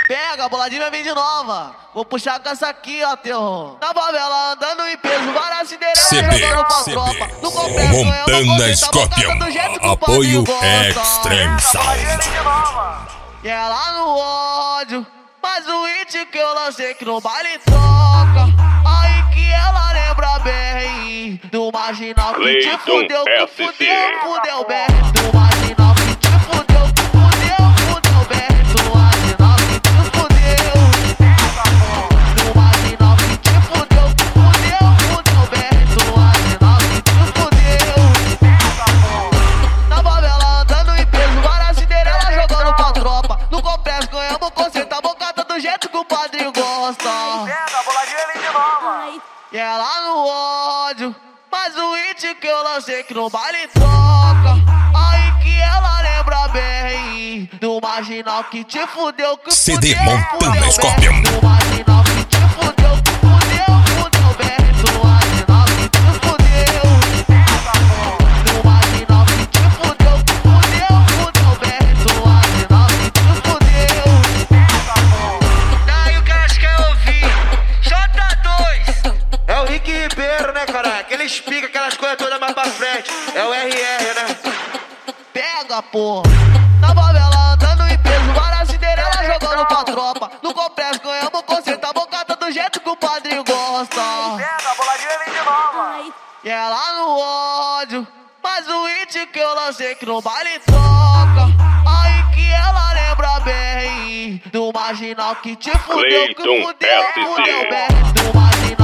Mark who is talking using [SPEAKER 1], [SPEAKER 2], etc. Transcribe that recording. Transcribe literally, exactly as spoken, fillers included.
[SPEAKER 1] Pega, a boladinha vem de nova. Vou puxar com essa aqui, ó, terror. Na favela andando em peso, várias Cinderela jogando pra tropa. No complexo
[SPEAKER 2] Montana Scorpion, apoio Extreme Sound.
[SPEAKER 1] E é lá no ódio, mas o hit que eu lancei que no baile toca. Aí que ela lembra bem do marginal que te fudeu, que fudeu, fudeu bem. Do marginal que te fudeu, que fudeu, fudeu bem. Do marginal que te fudeu. Do marginal que te fudeu, que fudeu, fudeu bem. Do marginal que te fudeu. Na favela andando em peso, várias Cinderela jogando pra tropa. No complexo ganhamos conceito, a bocada do jeito que o padrinho gosta.
[SPEAKER 3] Pega, a boladinha vem de nova.
[SPEAKER 1] E é lá no ódio, mas o hit que eu lancei que no baile toca. Aí que ela lembra bem do marginal que te fudeu, que
[SPEAKER 2] C D
[SPEAKER 1] fudeu,
[SPEAKER 2] Montana
[SPEAKER 1] fudeu
[SPEAKER 2] Scorpion.
[SPEAKER 1] bem. Do marginal que te fudeu, que fudeu, fudeu bem. Do marginal que te fudeu. Do marginal que te fudeu, que fudeu, fudeu bem. Do marginal que te fudeu.
[SPEAKER 3] Daí o que elas querem ouvir? J dois.
[SPEAKER 4] É o Rick Ribeiro, né, caralho? Aqueles pica, aquelas coisas todas mais pra frente. É o R R, né?
[SPEAKER 1] Pega, porra. Na favela andando em peso, várias Cinderela jogando pra tropa. No complexo ganhamos conceito, a bocada do jeito que o padrinho gosta.
[SPEAKER 3] Pega, a boladinha vem de nova.
[SPEAKER 1] E é lá no ódio, mas o hit que eu lancei que no baile toca. Aí que ela lembra bem do marginal que te fudeu, que
[SPEAKER 5] Cleiton
[SPEAKER 1] fudeu,
[SPEAKER 5] S C.
[SPEAKER 1] fudeu bem. Do marginal